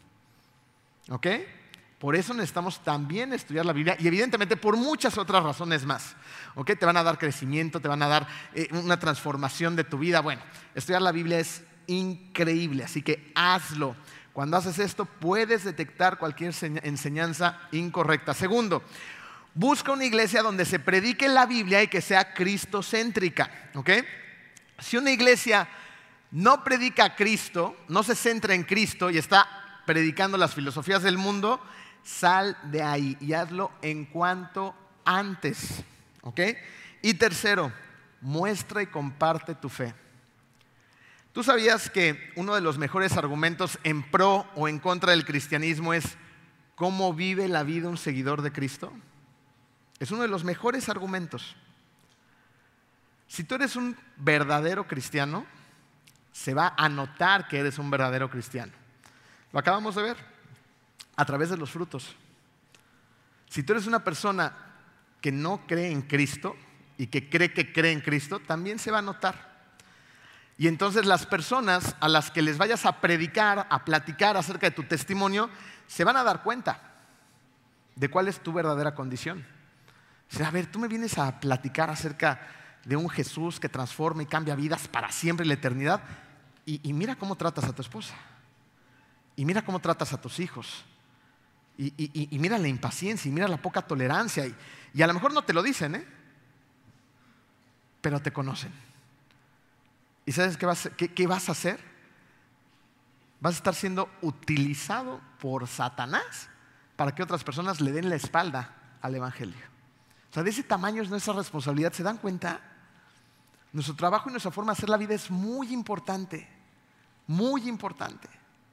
¿Ok? Por eso necesitamos también estudiar la Biblia y evidentemente por muchas otras razones más. ¿Ok? Te van a dar crecimiento, te van a dar eh, una transformación de tu vida. Bueno, estudiar la Biblia es increíble, así que hazlo. Cuando haces esto puedes detectar cualquier enseñanza incorrecta. Segundo, busca una iglesia donde se predique la Biblia y que sea cristocéntrica, ¿ok? Si una iglesia no predica a Cristo, no se centra en Cristo y está predicando las filosofías del mundo, sal de ahí y hazlo en cuanto antes, ¿ok? Y tercero, muestra y comparte tu fe. ¿Tú sabías que uno de los mejores argumentos en pro o en contra del cristianismo es cómo vive la vida un seguidor de Cristo? Es uno de los mejores argumentos. Si tú eres un verdadero cristiano, se va a notar que eres un verdadero cristiano. Lo acabamos de ver a través de los frutos. Si tú eres una persona que no cree en Cristo y que cree que cree en Cristo, también se va a notar. Y entonces las personas a las que les vayas a predicar, a platicar acerca de tu testimonio, se van a dar cuenta de cuál es tu verdadera condición. O sea, a ver, tú me vienes a platicar acerca de un Jesús que transforma y cambia vidas para siempre y la eternidad, y, y mira cómo tratas a tu esposa, y mira cómo tratas a tus hijos, y, y, y mira la impaciencia, y mira la poca tolerancia, y, y a lo mejor no te lo dicen, ¿eh? Pero te conocen. ¿Y sabes qué vas, qué, qué vas a hacer? Vas a estar siendo utilizado por Satanás para que otras personas le den la espalda al Evangelio. O sea, de ese tamaño es nuestra responsabilidad. ¿Se dan cuenta? Nuestro trabajo y nuestra forma de hacer la vida es muy importante, muy importante.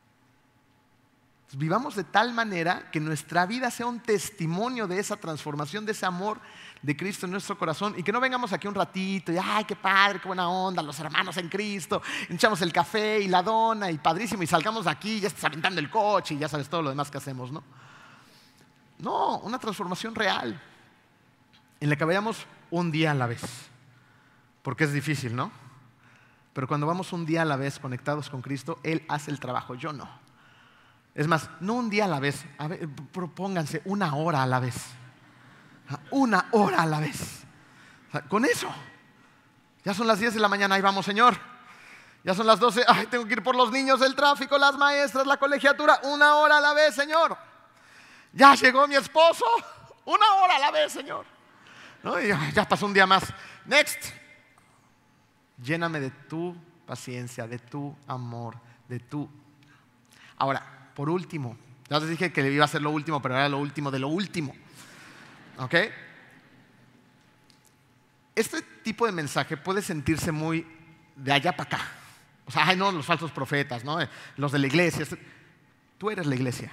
Vivamos de tal manera que nuestra vida sea un testimonio de esa transformación, de ese amor de Cristo en nuestro corazón, y que no vengamos aquí un ratito y ay, qué padre, qué buena onda, los hermanos en Cristo, echamos el café y la dona y padrísimo, y salgamos de aquí y ya estás aventando el coche y ya sabes todo lo demás que hacemos, ¿no? No, una transformación real en la que vayamos un día a la vez, porque es difícil, ¿no? Pero cuando vamos un día a la vez conectados con Cristo, Él hace el trabajo, yo no. Es más, no un día a la vez, a ver, propónganse una hora a la vez. Una hora a la vez. O sea, con eso. Ya son las diez de la mañana, ahí vamos, Señor. Ya son las doce, ay, tengo que ir por los niños, el tráfico, las maestras, la colegiatura. Una hora a la vez, Señor. Ya llegó mi esposo. Una hora a la vez, Señor. ¿No? Y ya pasó un día más. Next. Lléname de tu paciencia, de tu amor, de tu... Ahora, por último, ya les dije que iba a ser lo último, pero era lo último de lo último. ¿Ok? Este tipo de mensaje puede sentirse muy de allá para acá. O sea, ay no, los falsos profetas, ¿no? Los de la iglesia. Tú eres la iglesia.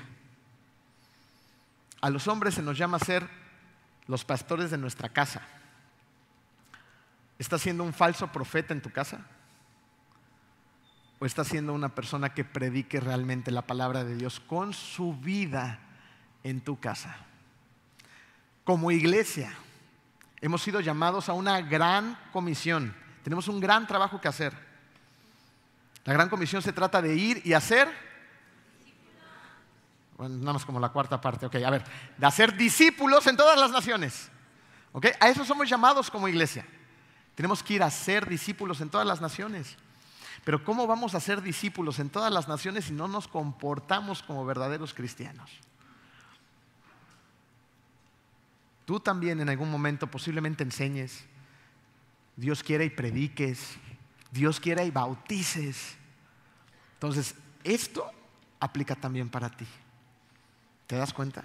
A los hombres se nos llama a ser los pastores de nuestra casa. ¿Estás siendo un falso profeta en tu casa? ¿O estás siendo una persona que predique realmente la palabra de Dios con su vida en tu casa? Como iglesia, hemos sido llamados a una gran comisión. Tenemos un gran trabajo que hacer. La gran comisión se trata de ir y hacer, bueno, nada más como la cuarta parte, ok, a ver, de hacer discípulos en todas las naciones. ¿Ok? A eso somos llamados como iglesia. Tenemos que ir a ser discípulos en todas las naciones. Pero ¿cómo vamos a ser discípulos en todas las naciones si no nos comportamos como verdaderos cristianos? Tú también en algún momento posiblemente enseñes, Dios quiera y prediques, Dios quiera y bautices. Entonces, esto aplica también para ti. ¿Te das cuenta?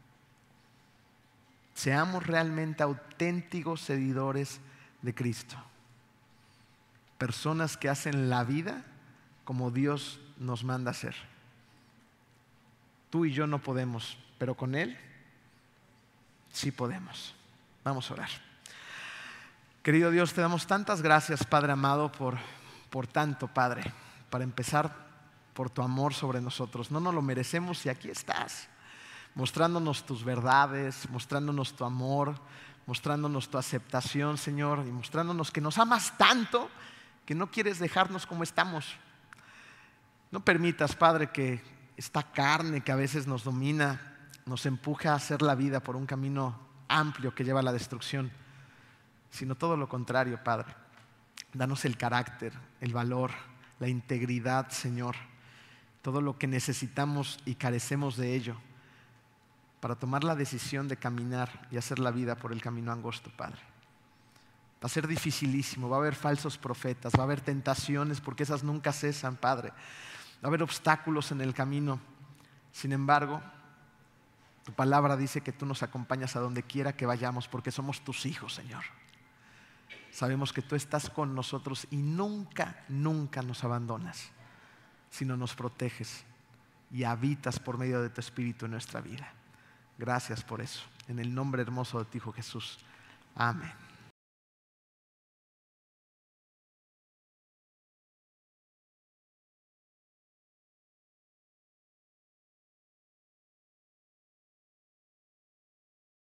Seamos realmente auténticos seguidores de Cristo. Personas que hacen la vida como Dios nos manda hacer. Tú y yo no podemos, pero con Él sí podemos. Vamos a orar. Querido Dios, te damos tantas gracias, Padre amado, por, por tanto, Padre. Para empezar, por tu amor sobre nosotros. No nos lo merecemos y aquí estás, mostrándonos tus verdades, mostrándonos tu amor, mostrándonos tu aceptación, Señor, y mostrándonos que nos amas tanto que no quieres dejarnos como estamos. No permitas, Padre, que esta carne que a veces nos domina nos empuja a hacer la vida por un camino amplio que lleva a la destrucción, sino todo lo contrario, Padre. Danos el carácter, el valor, la integridad, Señor, todo lo que necesitamos y carecemos de ello para tomar la decisión de caminar y hacer la vida por el camino angosto, Padre. Va a ser dificilísimo, va a haber falsos profetas, va a haber tentaciones porque esas nunca cesan, Padre. Va a haber obstáculos en el camino. Sin embargo, tu palabra dice que tú nos acompañas a donde quiera que vayamos porque somos tus hijos, Señor. Sabemos que tú estás con nosotros y nunca, nunca nos abandonas, sino nos proteges y habitas por medio de tu Espíritu en nuestra vida. Gracias por eso. En el nombre hermoso de tu Hijo Jesús. Amén.